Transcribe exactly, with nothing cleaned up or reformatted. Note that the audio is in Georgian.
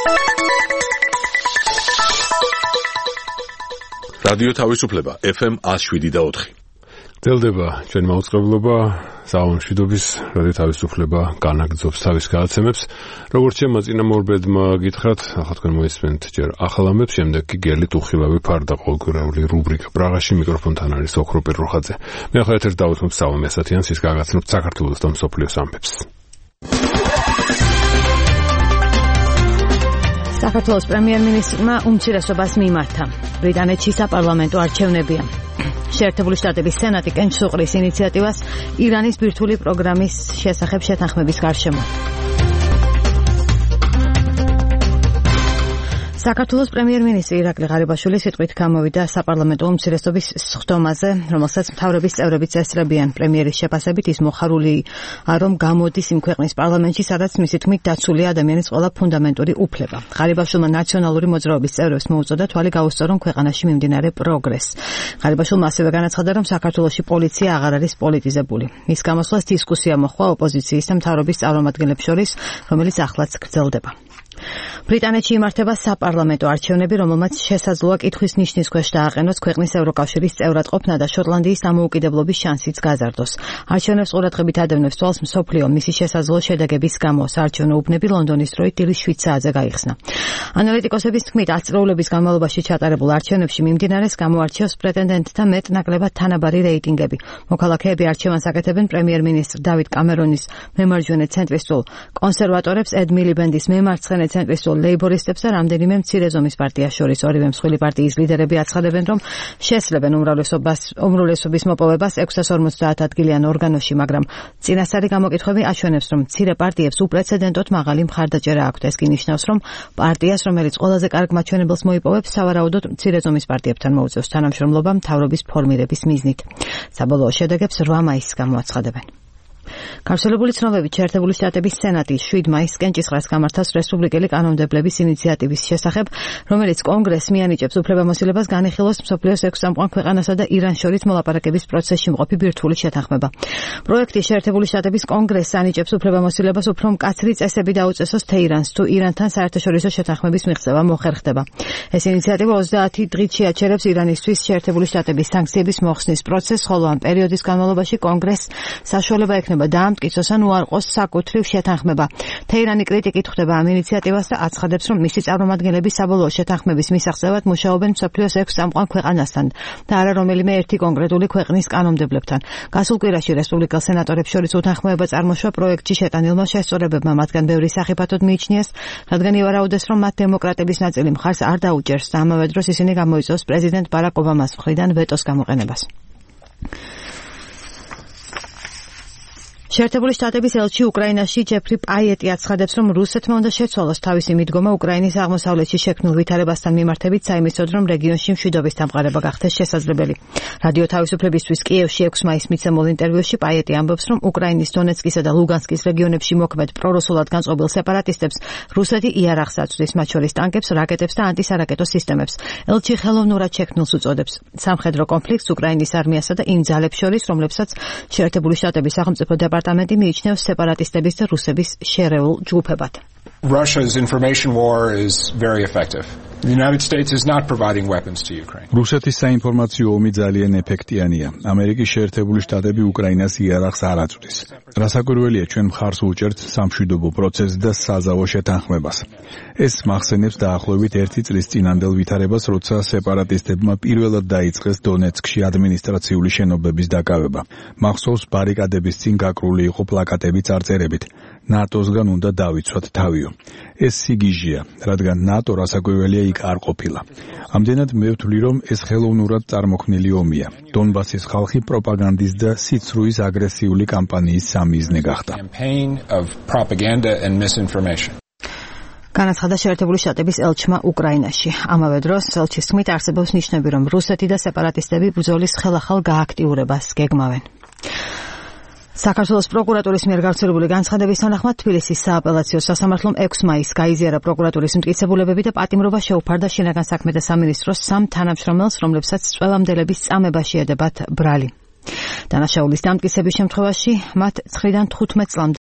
რადიო თავისუფლება ეფ ემ one oh seven და four. დელდება ჩვენ მაუწყებლობა საავადმშვიდობის რადიო თავისუფლება განაგრძობს თავის გადაცემებს. როგორც შემოწინამორბედმა გითხრათ, ახლა თქვენ მოისმენთ ჯერ ახალ ამბებს, შემდეგ კი გელით უხილავი ფარდა ყოველკვირეული რუბრიკა პრაღაში მიკროფონთან არის ოქრო პირროხაძე. მე ახლა ერთ-ერთ დავუთმობ სალომე ასათიანს, ის გაგაცნობთ საქართველოს და მსოფლიოს ამბებს. საქართველოს პრემიერ-მინისტრმა უმცირესობას მიმართა. ბრიტანეთში საპარლამენტო არჩევნებია. შეერთებული შტატების სენატი კენჭს უყრის ინიციატივას ირანის ბირთვული პროგრამის შესახებ შეთანხმების გარშემო. საქართველოს პრემიერ-მინისტრი ირაკლი ღარიბაშვილი სიტყვით გამოვიდა საპარლამენტო უმცირესობის სხდომაზე, რომელსაც მთავრობის წევრები წესრებიან. პრემიერის შეფასებით ის მოხარულია, რომ გამოდის იმ ქვეყნის პარლამენტში, სადაც მისი თქმით დაცულია ადამიანის ყველა ფუნდამენტური უფლება. ღარიბაშვილმა ნაციონალური მოძრაობის წევრებს მოუწოდა თვალი გაუსწორონ ქვეყანაში მიმდინარე პროგრესს. ღარიბაშვილმა ასევე განაცხადა, რომ საქართველოში პოლიცია აღარ არის პოლიტიზებული. მის გამოსვლას დისკუსია მოჰყვა ოპოზიციის და მთავრობის წარმომადგენლებს შორის, რომელიც ახლაც გრძელდება. ბრიტანეთში იმართება საპარლამენტო არჩევნები, რომელმაც შესაძლოა კითხვის ნიშნის ქვეშ დააყენოს ქვეყნის ევროკავშირის წევრად ყოფნა და შოტლანდიის დამოუკიდებლობის შანსიც გაზარდოს. არჩევნებს ყურადღებით ადევნებს თვალს მსოფლიო მისი შესაძლო შედეგების გამო. საარჩევნო უბნები ლონდონის დროით დილის შვიდ საათზე გაიხსნა. ანალიტიკოსების თქმით, ათწლეულების განმავლობაში ჩატარებულ არჩევნებში მიმდინარეს გამოარჩევს პრეტენდენტთა მეტ-ნაკლებად თანაბარი რეიტინგები. მოქალაქეები არჩევანს აკეთებენ პრემიერ-მინისტრ დავით კამერონის მემარჯვენე ცენტრისტულ კონსერვატორებს, ედ მილიბენდის მემარცხენე ცენტრისტულ ლეიბორისტებს და რამდენიმე მცირე ზომის პარტიას შორის. ორივე მსხვილი პარტიის ლიდერები აცხადებენ, რომ შესძლებენ უმრავლესობას უმრავლესობის მოპოვებას ექვსას ორმოცდაათ ადგილიან ორგანოში, მაგრამ წინასწარი გამოკითხვები აჩვენებს, რომ მცირე პარტიებს უპრეცედენტოდ მაღალი მხარდაჭერა აქვთ. ეს კი ნიშნავს, რომ პარტიას, რომელიც ყველაზე კარგ მაჩვენებელს მოიპოვებს, სავარაუდოდ მცირე ზომის პარტიებთან მოუწევს თანამშრომლობა მთავრობის ფორმირების მიზნით. საბოლოო შედეგებს რვა მაისს გამოაცხადებენ. გავრცელებული ცნობებით შეერთებული შტატების სენატი შვიდ მაისს კენჭისყრას გამართავს რესპუბლიკელი კანონმდებლების ინიციატივის შესახებ, რომელიც კონგრესს მიანიჭებს უფლებამოსილებას განიხილოს მსოფლიოს ექვს წამყვან ქვეყანასა და ირანს შორის მოლაპარაკების პროცესში მყოფი ბირთვული შეთანხმება. პროექტი შეერთებული შტატების კონგრესს ანიჭებს უფლებამოსილებას უფრო მკაცრი წესები დაუწესოს თეირანს, თუ ირანთან საერთაშორისო შეთანხმების მიღწევა მოხერხდება. ეს ინიციატივა ოცდაათი დღით შეაჩერებს ირანისთვის შეერთებული შტატების სანქციების მოხსნის პროცესს, ხოლო ამ პერიოდის განმავლობაში კონგრესს საშუალება ექნება დაამტკიცოს ან უარყოს საკუთრივ შეთანხმება. თეირანი კრიტიკით ხვდება ამ ინიციატივას და აცხადებს, რომ მისი წარმომადგენლები საბოლოო შეთანხმების მისაღწევად მუშაობენ მსოფლიოს ექვს წამყვან ქვეყანასთან და არა რომელიმე ერთი კონკრეტული ქვეყნის კანონმდებლებთან. გასულ კვირაში რესპუბლიკელ სენატორებს შორის უთანხმოება წარმოშვა პროექტში შეტანილმა შესწორებებმა, მათგან ბევრი სახიფათოდ მიიჩნიეს, რადგან ივარაუდეს, რომ მათ დემოკრატების ნაწილი მხარს არ დაუჭერს და ამავე დროს ისინი გამოიწვევს პრეზიდენტ ბარაკ ობამას მხრიდან ვეტოს გამოყენებას. შეერთებული შტატების ელჩი უკრაინაში ჯეფრი პაიეტი აცხადებს, რომ რუსეთმა უნდა შეცვალოს თავისი მიდგომა უკრაინის აღმოსავლეთში შექმნილ ვითარებასთან მიმართებით, საიმედოდ, რომ რეგიონში მშვიდობის დამყარება გახდეს შესაძლებელი. რადიო თავისუფლებისთვის კიევში ექვს მაისს მიცემულ ინტერვიუში პაიეტი ამბობს, რომ უკრაინის დონეცკისა და ლუგანსკის რეგიონებში მოქმედ პრორუსულად განწყობილ სეპარატისტებს რუსეთი იარაღს აწვდის, მათ შორის ტანკებს, რაკეტებს და ანტისარაკეტო სისტემებს. ელჩი ხელოვნურად შექმნილს უწოდებს სამხედრო კონფლიქტს უკრაინის არმიასა და იმ ძალებს შორის, რომლებსაც შეერთებული შტატების სახელმწიფო დეპარტამენტი მიიჩნევს სეპარატისტების და რუსების შერეულ ჯგუფებად. Russia's information war is very effective. The United States is not providing weapons to Ukraine. რუსეთის საინფორმაციო ომი ძალიან ეფექტიანია. ამერიკის შეერთებული შტატები უკრაინას იარაღს არ აწვდის. რასაკვირველია, ჩვენ მხარს უჭერთ სამშვიდობო პროცესს და საზავო შეთანხმებას. ეს მახსენებს დაახლოებით ერთი წლის წინანდელ ვითარებას, როცა სეპარატისტებმა პირველად დაიწყეს დონეცკში ადმინისტრაციული შენობების დაკავება. მახსოვს, ბარიკადების წინ გაკრული იყო პლაკატები წარწერებით: ნატოსგან უნდა დავიცვათ თავიო. ეს სიგიჟეა, რადგან ნატო რასაკვირველია იქ არ ყოფილა. ამდენად მე ვთვლი, რომ ეს ხელოვნურად წარმოქმნილი ომია. დონბასის ხალხი პროპაგანდის და სიცრუის აგრესიული კამპანიის სამიზნე გახდა. განაცხადა შეერთებული შტატების ელჩმა უკრაინაში. ამავე დროს ელჩის თქმით არსებობს ნიშნები, რომ რუსეთი და სეპარატისტები ბრძოლის ხელახალ გააქტიურებას გეგმავენ. საქართველოს პროკურატურის მიერ გავრცელებული განცხადების თანახმად თბილისის სააპელაციო სასამართლომ ექვს მაისს გაიზიარა პროკურატურის მტკიცებულებები და პატიმრობა შეუფარდა შინაგან საქმეთა სამინისტროს სამ თანამშრომელს, რომლებსაც წველამდელების წამებაში ედებათ ბრალი. დანაშაულის დამტკიცების შემთხვევაში მათ ცხრიდან თხუთმეტ წლამდე